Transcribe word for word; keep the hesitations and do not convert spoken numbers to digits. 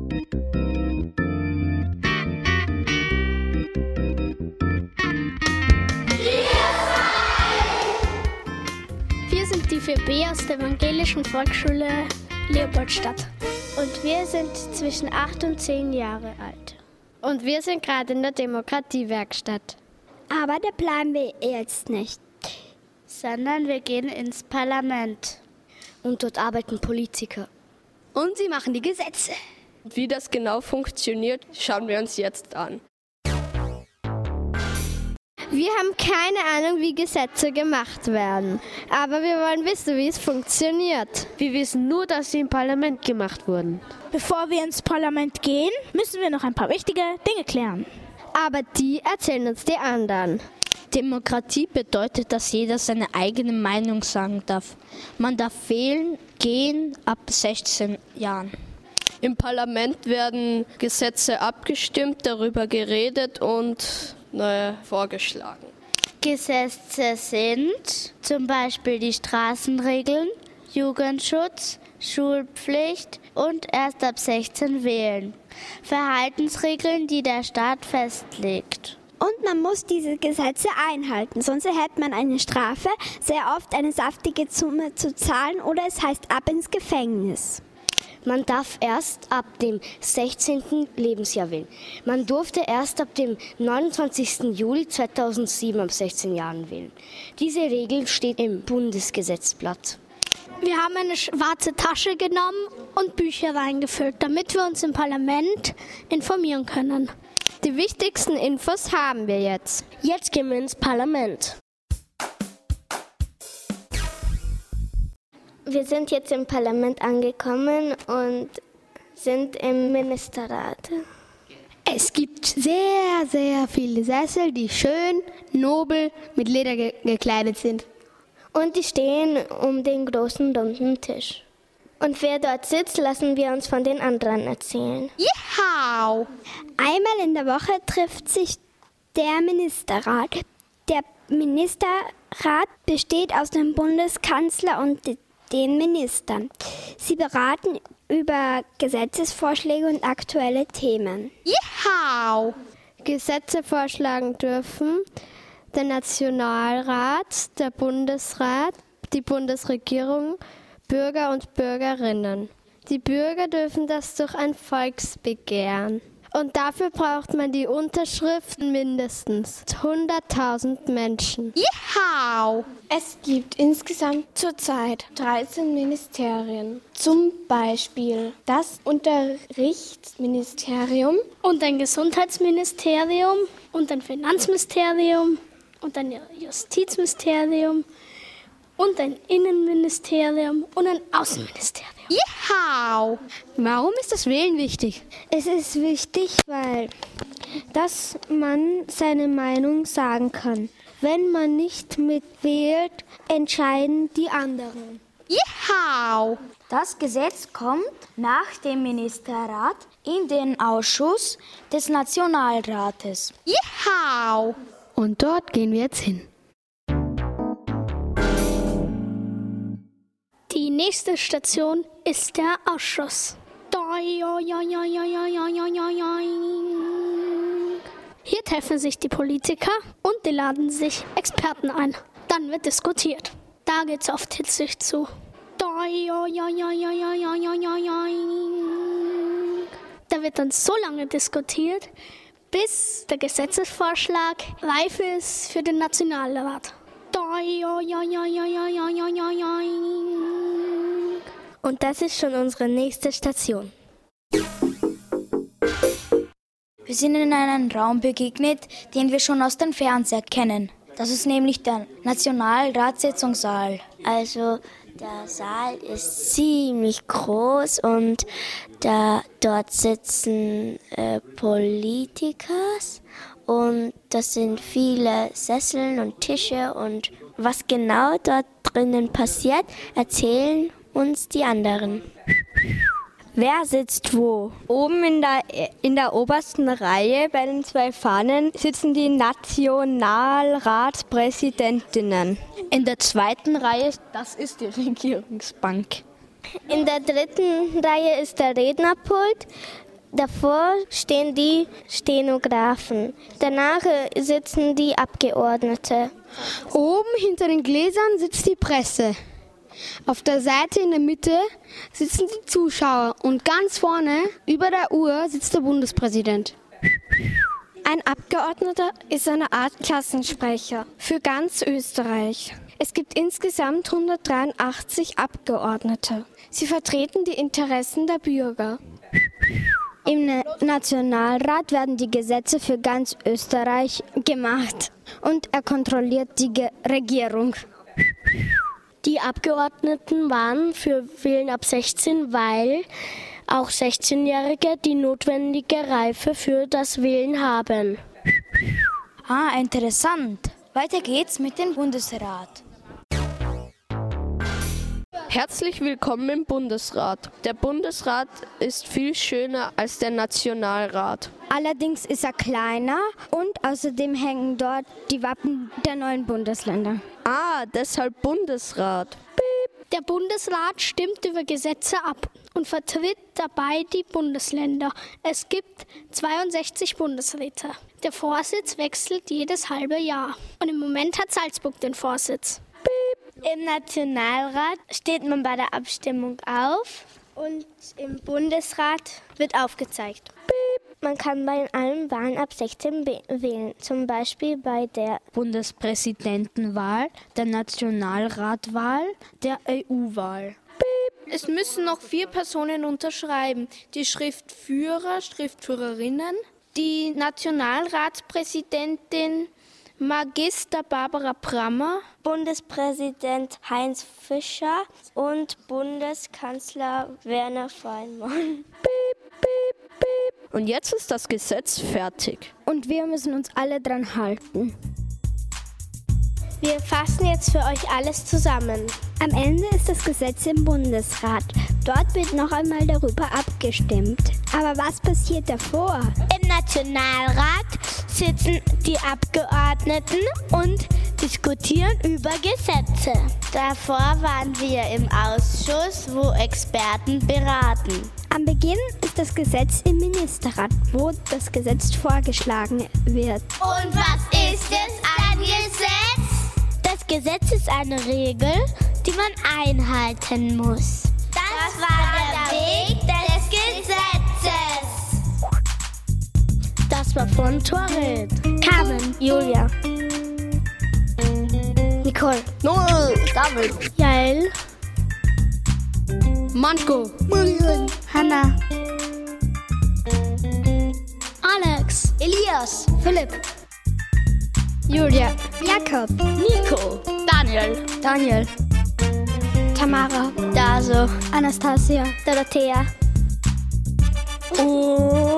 Wir sind die vier B aus der Evangelischen Volksschule Leopoldstadt. Und wir sind zwischen acht und zehn Jahre alt. Und wir sind gerade in der Demokratiewerkstatt. Aber da bleiben wir jetzt nicht, sondern wir gehen ins Parlament. Und dort arbeiten Politiker. Und sie machen die Gesetze. Wie das genau funktioniert, schauen wir uns jetzt an. Wir haben keine Ahnung, wie Gesetze gemacht werden. Aber wir wollen wissen, wie es funktioniert. Wir wissen nur, dass sie im Parlament gemacht wurden. Bevor wir ins Parlament gehen, müssen wir noch ein paar wichtige Dinge klären. Aber die erzählen uns die anderen. Demokratie bedeutet, dass jeder seine eigene Meinung sagen darf. Man darf wählen gehen ab sechzehn Jahren. Im Parlament werden Gesetze abgestimmt, darüber geredet und neue vorgeschlagen. Gesetze sind zum Beispiel die Straßenregeln, Jugendschutz, Schulpflicht und erst ab sechzehn wählen. Verhaltensregeln, die der Staat festlegt. Und man muss diese Gesetze einhalten, sonst erhält man eine Strafe, sehr oft eine saftige Summe zu zahlen oder es heißt ab ins Gefängnis. Man darf erst ab dem sechzehnten Lebensjahr wählen. Man durfte erst ab dem neunundzwanzigsten Juli zweitausendsieben ab sechzehn Jahren wählen. Diese Regel steht im Bundesgesetzblatt. Wir haben eine schwarze Tasche genommen und Bücher reingefüllt, damit wir uns im Parlament informieren können. Die wichtigsten Infos haben wir jetzt. Jetzt gehen wir ins Parlament. Wir sind jetzt im Parlament angekommen und sind im Ministerrat. Es gibt sehr, sehr viele Sessel, die schön, nobel, mit Leder ge- gekleidet sind. Und die stehen um den großen runden Tisch. Und wer dort sitzt, lassen wir uns von den anderen erzählen. Juhu! Einmal in der Woche trifft sich der Ministerrat. Der Ministerrat besteht aus dem Bundeskanzler und den Ministern. Sie beraten über Gesetzesvorschläge und aktuelle Themen. Juhu! Gesetze vorschlagen dürfen der Nationalrat, der Bundesrat, die Bundesregierung, Bürger und Bürgerinnen. Die Bürger dürfen das durch ein Volksbegehren. Und dafür braucht man die Unterschriften mindestens hunderttausend Menschen. Juhu! Es gibt insgesamt zurzeit dreizehn Ministerien. Zum Beispiel das Unterrichtsministerium und ein Gesundheitsministerium und ein Finanzministerium und ein Justizministerium und ein Innenministerium und ein Außenministerium. Juhu! Warum ist das Wählen wichtig? Es ist wichtig, weil dass man seine Meinung sagen kann. Wenn man nicht mitwählt, entscheiden die anderen. Juhu! Das Gesetz kommt nach dem Ministerrat in den Ausschuss des Nationalrates. Juhu! Und dort gehen wir jetzt hin. Die nächste Station ist der Ausschuss. Hier treffen sich die Politiker und die laden sich Experten ein. Dann wird diskutiert. Da geht's oft hitzig zu. Da wird dann so lange diskutiert, bis der Gesetzesvorschlag reif ist für den Nationalrat. Und das ist schon unsere nächste Station. Wir sind in einem Raum begegnet, den wir schon aus dem Fernseher kennen. Das ist nämlich der Nationalratssitzungssaal. Also der Saal ist ziemlich groß und da, dort sitzen äh, Politiker und das sind viele Sesseln und Tische und was genau dort drinnen passiert, erzählen uns die anderen. Wer sitzt wo? Oben in der, in der obersten Reihe bei den zwei Fahnen sitzen die Nationalratspräsidentinnen. In der zweiten Reihe, das ist die Regierungsbank. In der dritten Reihe ist der Rednerpult Davor stehen die Stenografen. Danach sitzen die Abgeordnete. Oben hinter den Gläsern sitzt die Presse. Auf der Seite in der Mitte sitzen die Zuschauer und ganz vorne über der Uhr sitzt der Bundespräsident. Ein Abgeordneter ist eine Art Klassensprecher für ganz Österreich. Es gibt insgesamt hundertdreiundachtzig Abgeordnete. Sie vertreten die Interessen der Bürger. Im Nationalrat werden die Gesetze für ganz Österreich gemacht und er kontrolliert die Ge- Regierung. Die Abgeordneten waren für Wählen ab sechzehn, weil auch sechzehnjährige die notwendige Reife für das Wählen haben. Ah, interessant. Weiter geht's mit dem Bundesrat. Herzlich willkommen im Bundesrat. Der Bundesrat ist viel schöner als der Nationalrat. Allerdings ist er kleiner und außerdem hängen dort die Wappen der neuen Bundesländer. Ah, deshalb Bundesrat. Der Bundesrat stimmt über Gesetze ab und vertritt dabei die Bundesländer. Es gibt zweiundsechzig Bundesräte. Der Vorsitz wechselt jedes halbe Jahr. Und im Moment hat Salzburg den Vorsitz. Im Nationalrat steht man bei der Abstimmung auf und im Bundesrat wird aufgezeigt. Man kann bei allen Wahlen ab sechzehn wählen, zum Beispiel bei der Bundespräsidentenwahl, der Nationalratwahl, der E U-Wahl. Es müssen noch vier Personen unterschreiben. Die Schriftführer, Schriftführerinnen, die Nationalratspräsidentin Magister Barbara Brammer, Bundespräsident Heinz Fischer und Bundeskanzler Werner Faymann. Und jetzt ist das Gesetz fertig. Und wir müssen uns alle dran halten. Wir fassen jetzt für euch alles zusammen. Am Ende ist das Gesetz im Bundesrat. Dort wird noch einmal darüber abgestimmt. Aber was passiert davor? Im Nationalrat sitzen die Abgeordneten und diskutieren über Gesetze. Davor waren wir im Ausschuss, wo Experten beraten. Am Beginn ist das Gesetz im Ministerrat, wo das Gesetz vorgeschlagen wird. Und was ist es, ein Gesetz? Das Gesetz ist eine Regel, die man einhalten muss. Das, das war der Weg des Gesetzes. Das war von Tourette, Carmen, Julia, Nicole, Noel, David, Jael, Manko, Marian, Hannah, Alex, Elias, Philipp, Julia, Jakob, Nico, Daniel, Daniel, Tamara, Daso, Anastasia, Dorothea und